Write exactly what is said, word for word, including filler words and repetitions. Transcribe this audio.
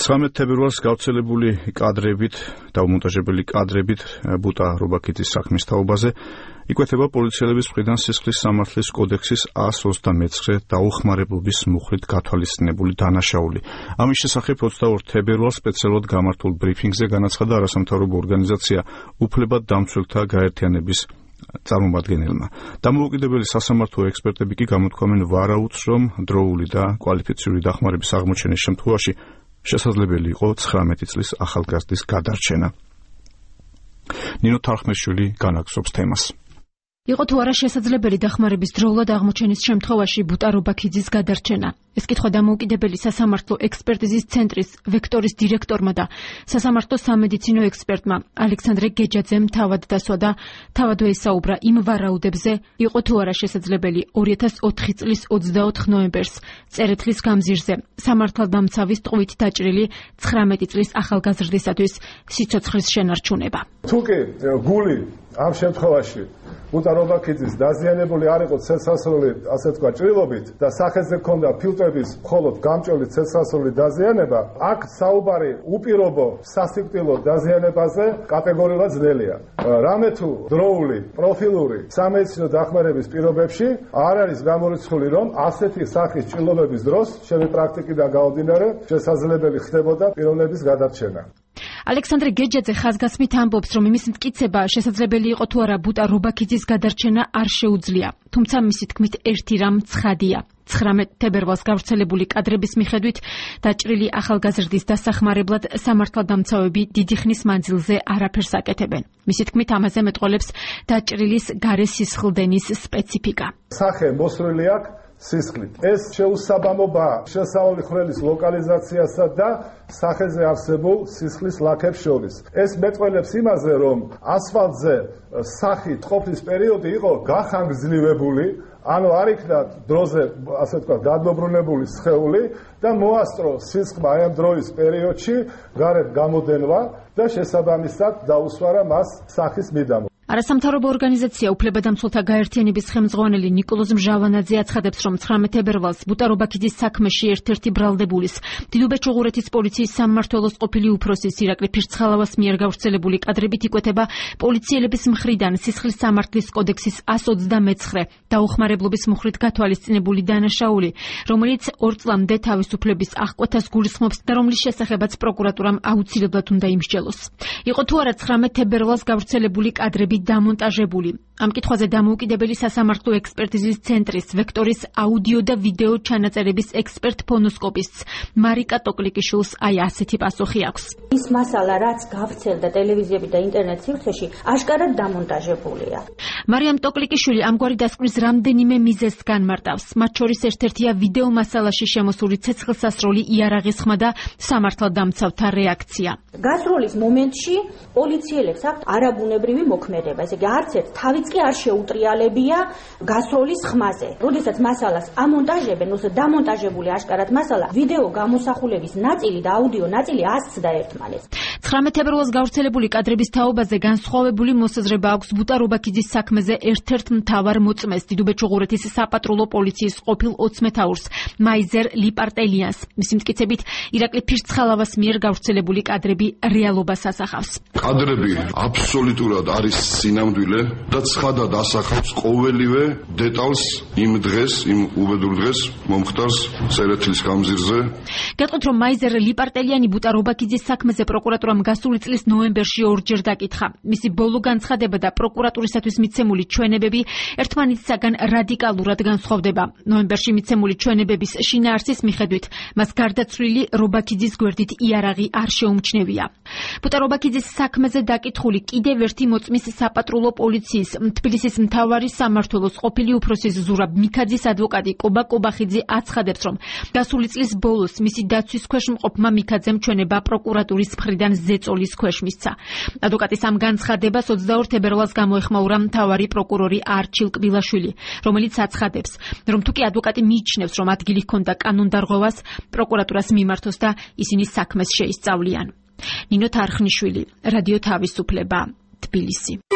ცხრამეტ თებერვალს გავრცელებული კადრებით, დავმონტაჟებელი კადრებით ბუტა რობაქიძის საქმის თაობაზე იკვეთება პოლიციელების მხრიდან სისხლის სამართლის კოდექსის ას ოცდამეცხრე დაუხმარებლობის მუხლით გათვალისწინებული დანაშაული. ამის შესახებ ოცდაორ თებერვალს სპეციალურად გამართულ ბრიფინგზე განაცხადა არასამთავრობო ორგანიზაცია უფლებად დამცველთა გაერთიანების წარმომადგენელმა. დამოუკიდებელი სასამართლო ექსპერტები კი გამოთქვამენ ვარაუდს, რომ დროული და კვალიფიციური დახმარების აღმოჩენის შემთხვევაში შესაძლებელი იყო ცხრამეტი წლის ახალგაზრდის გადარჩენა. ნინო თარხმეშვილი განაგზობს თემას. იყო თუ არა შესაძლებელი დახმარების დროულად აღმოჩენის შემთხვევაში ბუტა რობაქიძის გადარჩენა. ეს კითხვა დამოუკიდებელი სასამართლო ექსპერტიზის ცენტრის ვექტორის დირექტორმა და სასამართლო სამედიცინო ექსპერტმა ალექსანდრე გეჯაძემ თავად დასვა და თავადვე ისაუბრა იმ ვარაუდებზე, იყო თუ არა შესაძლებელი ორი ათას ოთხი წლის ოცდაოთხ ნოემბერს წერეთლის გამზირზე სამართალდამცავის ტყვით დაჭრილი ცხრამეტი წლის ახალგაზრდისათვის სიცოცხლის შენარჩუნება. თუკი გული ამ შემთხვევაში ბუტა რობაქიძის დაზიანებული არ იყო ცეცხლსასროლი, ასე თქვა, ჭრილობით და სახეზე ჰქონდა ფილტრების მხოლოდ გამჭოლი ცეცხლსასროლი დაზიანება, აქ საუბარი უპირობო სასიკვდილო დაზიანებაზე კატეგორიულად ძნელია. რამე თუ დროული პროფილური სამედიცინო დახმარების პირობებში არ არის გამორიცხული, რომ ასეთი სახის ჭრილობების დროს ჩემი პრაქტიკიდან გამომდინარე შესაძლებელი ხდებოდა პიროვნების გადარჩენა. ალექსანდრე გეჯაძე ხაზგასმით ამბობს, რომ იმის მტკიცება შესაძლებელი იყო თუ არა ბუტა რობაქიძის გადარჩენა არ შეუძლია. თუმცა მისი თქმით ერთი რამ ცხადია. ცხრამეტ თებერვალს გავრცელებული კადრების მიხედვით დაჭრილი ახალგაზრდის დასახმარებლად სამართალდამცავები დიდი ხნის მანძილზე არაფერს აკეთებენ. მისი თქმით ამაზე მეტყოლებს დაჭრილის გარე სისხლდენის სპეციფიკა. სახე მოსვლილი აქვს სისხლით. ეს შეუსაბამობა შესავალი ხვრელის ლოკალიზაციასა და სახეზე არსებულ სისხლის ლაქებს შორის. ეს მეტყველებს იმაზე, რომ ასფალტზე სახით ყოფნის პერიოდი იყო გახანგრძლივებული, ანუ არ იქნა დროზე, ასე თქვა, გადმობრუნებული სხეული და მოასწრო სისხლმა აი ამ დროის პერიოდში გარეთ გამოდენვა და შესაბამისად დაუსვარა მას სახის მიდამო. არასამთავრობო ორგანიზაცია უფლებადამცველთა გაერთიანების ხელმძღვანელი ნიკოლოზ მჟავანაძე აცხადებს, რომ ცხრამეტ თებერვალს ბუტა რობაქიძის საქმეში ერთ-ერთი ბრალდებულის დილუბეჭუღურეთის პოლიციის სამმართველოს ყოფილი უფროსის ირაკლი ფირცხალავას მიერ გავრცელებული კადრებით იკვეთება პოლიციელების მხრიდან სისხლის სამართლის კოდექსის ას ოცდამეცხრე დაუხმარებლობის მუხლით გათვალისწინებული დანაშაული, რომელიც ორ წლამდე თავისუფლების აღკვეთას გულისხმობს და რომლის შესახებაც პროკურატურამ აუცილებლად უნდა იმსჯელოს. იყო თუ არა ცხრამეტ თებერვალს გავრცელებული კადრები დამონტაჟებული. ამ კითხვაზე დამოუკიდებელი სასამართლო ექსპერტიზის ცენტრის ვექტორის აუდიო და ვიდეო ჩანაწერების ექსპერტ ფონოსკოპისტს მარიკა ტოკლიკიშვილს აი ასეთი პასუხი აქვს. ის მასალა, რაც გავრცელდა ტელევიზიები და ინტერნეტ სივრცეში, აშკარად დამონტაჟებულია. მარიამ ტოკლიკიშვილი ამგვარი დასკვნის რამდენიმე მიზეზს განმარტავს. მათ შორის ერთ-ერთია ვიდეო მასალაში შემოსული ცეცხლსასროლი იარაღის ხმა და სამართალდამცავთა რეაქცია. გასროლის მომენტში პოლიციელებს აქვთ არაბუნებრივი მოქმედება, ესე იგი არც ერთ თავიც კი არ შეუტრიალებია გასროლის ხმაზე. როდესაც მასალას ამონტაჟებენ, ოსე დამონტაჟებული აშკარად მასალა, ვიდეო გამოსახულების ნაწილი და აუდიო ნაწილი ასცდა ერთმანეთს. ცხრამეტ თებერვალს გავრცელებული კადრების თაობაზე განსხვავებული მოსაზრება აქვს ბუტა რობაქიძის საქმეზე ერთ-ერთ მთავარ მოწმეს დილუბეჭუღურეთის საპატრულო პოლიციის ყოფილ ოცმეთაურს მაიზერ ლიპარტელიანს. მისი მტკიცებით ირაკლი ფირცხალავას მიერ გავრცელებული კადრები რეალობას ასახავს. კადრები აბსოლუტურად არის სინამდვილე და ცხადად ასახავს ყოველივე დეტალს იმ დღეს, იმ უბედურ დღეს მომხდარს წერეთლის გამზირზე. გეტყვით, რომ მაიზერ ლიპარტელიანი ბუტა რობაქიძის საქმეზე პროკურატურამ გასული წლის ნოემბერში ორჯერ დაკითხა. მისი ბოლო განცხადება და პროკურატურისათვის მიცემული ჩვენებები ერთმანეთისაგან რადიკალურად განსხვავდება. ნოემბერში მიცემული ჩვენებების შინაარსის მიხედვით მას გარდაცვლილი რობაქიძის გვერდით იარაღი არ შეუმჩნევია. ბუტა რობაქიძის საქმეზე დაკითხული კიდევ ერთი მოწმის საპატრულო პოლიციის თბილისის მთავარი სამმართველოს ყოფილი უფროსის ზურაბ მიქაძის ადვოკატი კობა კობახიძე აცხადებს, რომ გასული წლის ბოლოს მისი დაცვის ქვეშ მყოფმა მიქაძემ ჩვენება პროკურატურის მხრიდან ზეწოლის ქვეშ მისცა. ადვოკატის ამ განცხადებას ოცდაორ თებერვალს გამოეხმაურა მთავარი პროკურორი არჩილ კბილაშვილი, რომელიც აცხადებს, რომ თუკი ადვოკატი მიიჩნევს, რომ ადგილი ჰქონდა კანონდარღვევას, პროკურატურას მიმართოს და ისინი საქმეს შეისწავლიან. ნინო თარხმეშვილი, რადიო თავისუფლება, თბილისი.